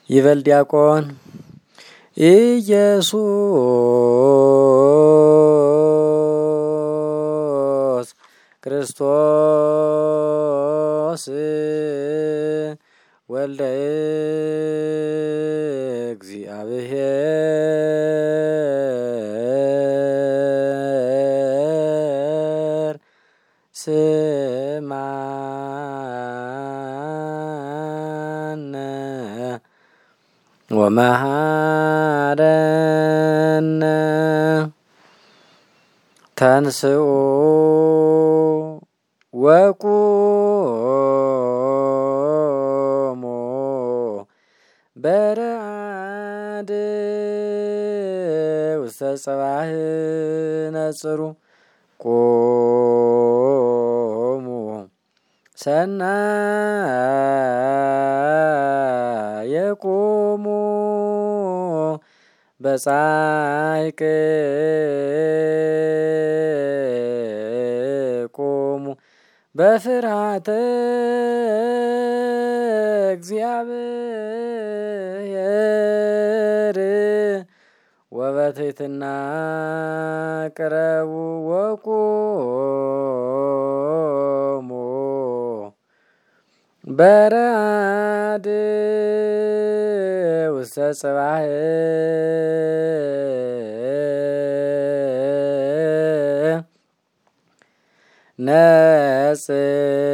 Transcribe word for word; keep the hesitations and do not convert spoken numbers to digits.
ይበል ዲያቆን ኢየሱስ ክርስቶስ ወልደ እግዚአብሔር ስማነ ወመሃረነ ተንስኡ ወቁሙ በረአድ ውስተ ጽባህ ነጽሩ ቁሙ ሰናየ ቁሙ በጻይቅ ቁሙ በፍርሃተ እግዚአብሔር ወበትሕትና ቅረቡ ወቁሙ በረአድ ውስተ ጽባህ ነጽሩ